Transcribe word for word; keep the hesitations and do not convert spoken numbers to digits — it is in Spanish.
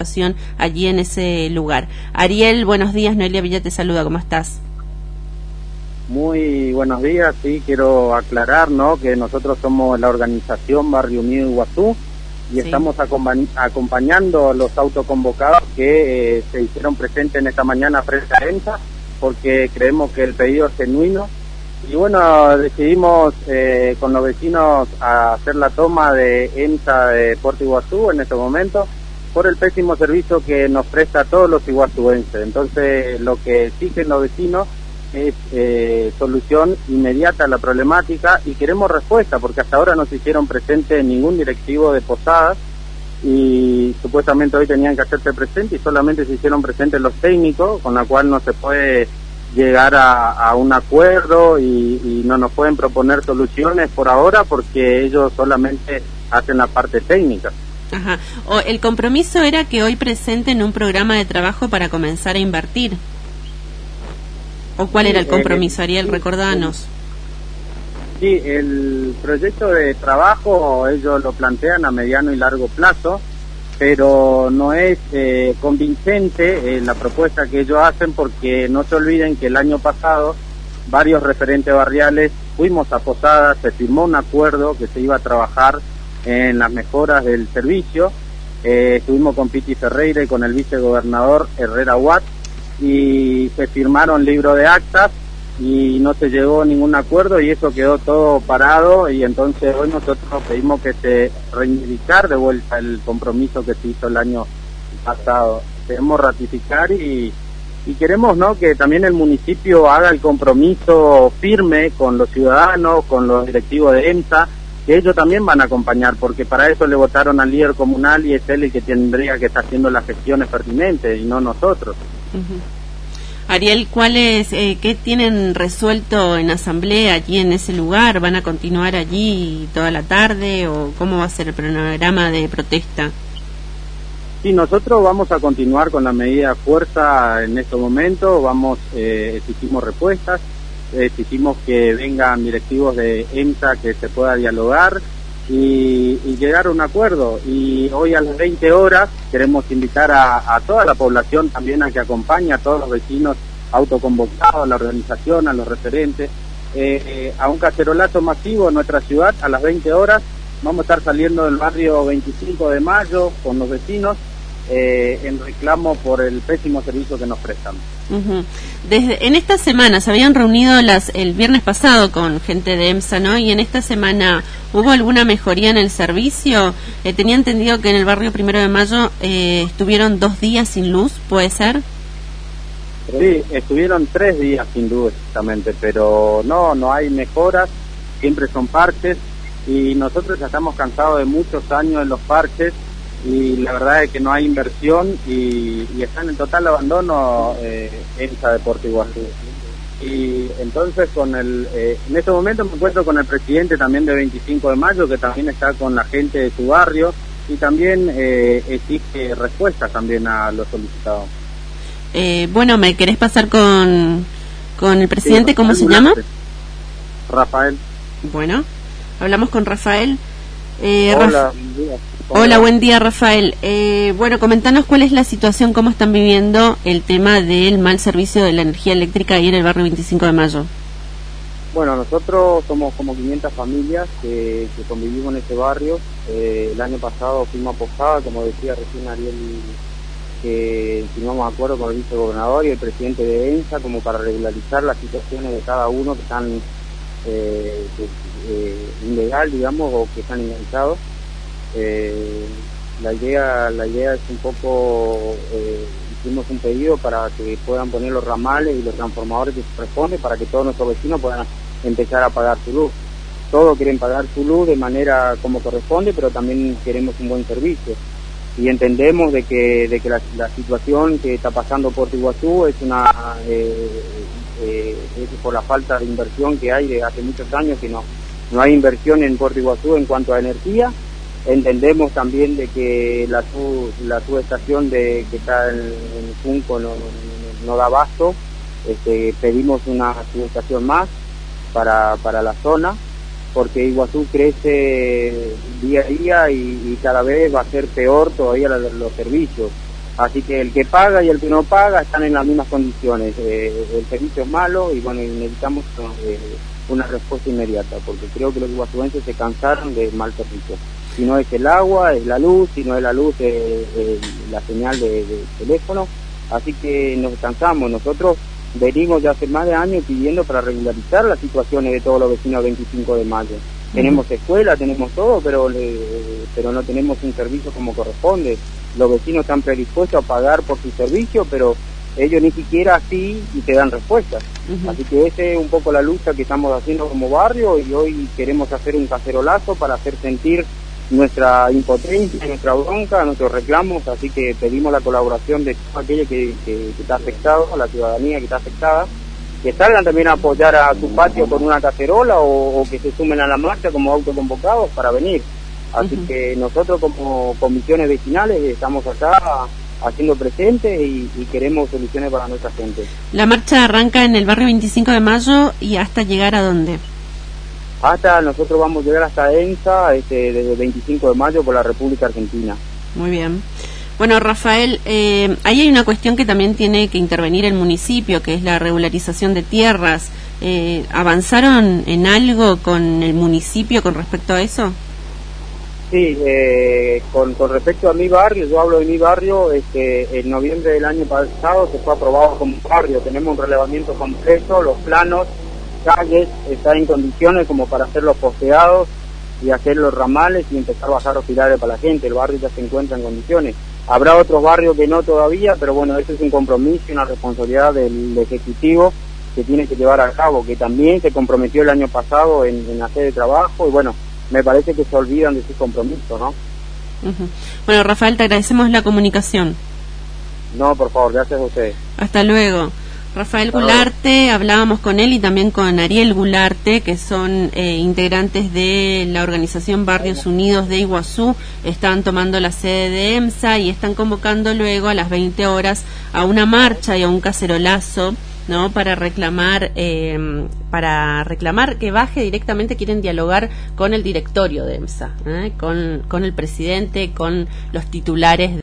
allí en ese lugar. Ariel, buenos días, Noelia Villa te saluda, ¿cómo estás? Muy buenos días, sí, quiero aclarar, ¿no?, que nosotros somos la organización Barrio Unido Iguazú y sí. estamos acompañ acompañando a los autoconvocados que eh, se hicieron presentes en esta mañana frente a EMSA, porque creemos que el pedido es genuino. Y bueno, decidimos eh, con los vecinos a hacer la toma de EMSA de Puerto Iguazú en este momento, por el pésimo servicio que nos presta a todos los iguazuenses. Entonces, lo que exigen los vecinos es eh, solución inmediata a la problemática y queremos respuesta, porque hasta ahora no se hicieron presentes ningún directivo de Posadas y supuestamente hoy tenían que hacerse presentes y solamente se hicieron presentes los técnicos, con la cual no se puede llegar a, a un acuerdo y, y no nos pueden proponer soluciones por ahora porque ellos solamente hacen la parte técnica. Ajá. O el compromiso era que hoy presenten un programa de trabajo para comenzar a invertir. ¿O cuál sí, era el compromiso, eh, Ariel? Sí, Recordanos. Sí, el proyecto de trabajo ellos lo plantean a mediano y largo plazo, pero no es eh, convincente eh, la propuesta que ellos hacen, porque no se olviden que el año pasado varios referentes barriales fuimos a Posadas, se firmó un acuerdo que se iba a trabajar en las mejoras del servicio, eh, estuvimos con Piti Ferreira y con el vicegobernador Herrera Watt y se firmaron libros de actas y no se llegó a ningún acuerdo y eso quedó todo parado, y entonces hoy nosotros pedimos que se reivindicar de vuelta el compromiso que se hizo el año pasado. Queremos ratificar y, y queremos, ¿no?, que también el municipio haga el compromiso firme con los ciudadanos, con los directivos de EMSA, que ellos también van a acompañar, porque para eso le votaron al líder comunal y es él el que tendría que estar haciendo las gestiones pertinentes y no nosotros. Uh-huh. Ariel, ¿cuáles, eh, qué tienen resuelto en asamblea allí en ese lugar? ¿Van a continuar allí toda la tarde o cómo va a ser el programa de protesta? Sí, nosotros vamos a continuar con la medida de fuerza en este momento, vamos, eh, exigimos respuestas, exigimos que vengan directivos de EMSA, que se pueda dialogar y, y llegar a un acuerdo. Y hoy a las veinte horas queremos invitar a, a toda la población también a que acompañe a todos los vecinos autoconvocados, a la organización, a los referentes, eh, eh, a un cacerolazo masivo en nuestra ciudad a las veinte horas. Vamos a estar saliendo del barrio veinticinco de mayo con los vecinos eh, en reclamo por el pésimo servicio que nos prestan. Uh-huh. Desde, en esta semana se habían reunido las, el viernes pasado con gente de EMSA, ¿no? Y en esta semana ¿hubo alguna mejoría en el servicio? Eh, tenía entendido que en el barrio Primero de Mayo eh, estuvieron dos días sin luz, ¿puede ser? Sí, estuvieron tres días sin luz exactamente, pero no, no hay mejoras, siempre son parches y nosotros ya estamos cansados de muchos años en los parches y la verdad es que no hay inversión y, y están en total abandono eh, EMSA de Puerto Iguazú. Y entonces con el eh, en este momento me encuentro con el presidente también de veinticinco de mayo, que también está con la gente de su barrio y también eh, exige respuestas también a los solicitados. Eh, bueno, ¿me querés pasar con, con el presidente? Sí, ¿cómo se llama? Rafael. Bueno, hablamos con Rafael. Eh, Hola, Raf... buen día. Hola, buen día, Rafael. Eh, bueno, comentanos cuál es la situación, cómo están viviendo el tema del mal servicio de la energía eléctrica ahí en el barrio veinticinco de mayo. Bueno, nosotros somos como quinientas familias que, que convivimos en este barrio. Eh, el año pasado fuimos a Posadas, como decía recién Ariel, que firmamos acuerdo con el vicegobernador y el presidente de EMSA como para regularizar las situaciones de cada uno que están eh, que, eh, ilegal, digamos, o que están enganchados. Eh, la idea la idea es un poco, eh, hicimos un pedido para que puedan poner los ramales y los transformadores que corresponden para que todos nuestros vecinos puedan empezar a pagar su luz. Todos quieren pagar su luz de manera como corresponde, pero también queremos un buen servicio. Y entendemos de que de que la, la situación que está pasando Puerto Iguazú es una eh, eh, es por la falta de inversión que hay de hace muchos años, que no no hay inversión en Puerto Iguazú en cuanto a energía. Entendemos también de que la sub, la subestación de que está en, en Junco no, no, no da abasto. Este, pedimos una subestación más para para la zona, porque Iguazú crece día a día y, y cada vez va a ser peor todavía los, los servicios. Así que el que paga y el que no paga están en las mismas condiciones. Eh, el servicio es malo y bueno, y necesitamos eh, una respuesta inmediata, porque creo que los iguazuenses se cansaron del mal servicio. Si no es el agua, es la luz; si no es la luz, es, es la señal de, de teléfono. Así que nos cansamos. Nosotros venimos ya hace más de años pidiendo para regularizar las situaciones de todos los vecinos del veinticinco de mayo. Uh-huh. Tenemos escuela, tenemos todo, pero le, pero no tenemos un servicio como corresponde. Los vecinos están predispuestos a pagar por su servicio, pero ellos ni siquiera así y te dan respuestas. Uh-huh. Así que esa es un poco la lucha que estamos haciendo como barrio, y hoy queremos hacer un cacerolazo para hacer sentir nuestra impotencia, nuestra bronca, nuestros reclamos. Así que pedimos la colaboración de todo aquel que, que, que está afectado, a la ciudadanía que está afectada, que salgan también a apoyar a su patio con una cacerola, o, o que se sumen a la marcha como autoconvocados para venir. Así uh-huh. que nosotros como comisiones vecinales estamos acá haciendo presentes y, y queremos soluciones para nuestra gente. La marcha arranca en el barrio veinticinco de mayo y hasta llegar ¿a dónde? Hasta nosotros vamos a llegar hasta EMSA, este, desde el veinticinco de mayo por la República Argentina. Muy bien. Bueno, Rafael, eh, ahí hay una cuestión que también tiene que intervenir el municipio, que es la regularización de tierras. Eh, ¿Avanzaron en algo con el municipio con respecto a eso? Sí, eh, con, con respecto a mi barrio, yo hablo de mi barrio, este, en noviembre del año pasado se fue aprobado como barrio. Tenemos un relevamiento completo, los planos, calles, está en condiciones como para hacer los posteados y hacer los ramales y empezar a bajar los pilares para la gente. El barrio ya se encuentra en condiciones. Habrá otros barrios que no todavía, pero bueno, eso es un compromiso y una responsabilidad del Ejecutivo que tiene que llevar a cabo, que también se comprometió el año pasado en, en hacer el trabajo, y bueno, me parece que se olvidan de sus compromisos, ¿no? Uh-huh. Bueno, Rafael, te agradecemos la comunicación. No, por favor, gracias a ustedes. Hasta luego. Rafael Gularte, hablábamos con él y también con Ariel Gularte, que son eh, integrantes de la organización Barrios Unidos de Iguazú. Están tomando la sede de EMSA y están convocando luego a las veinte horas a una marcha y a un cacerolazo, ¿no? Para reclamar, eh, para reclamar que baje directamente. Quieren dialogar con el directorio de EMSA, ¿eh? con, con el presidente, con los titulares de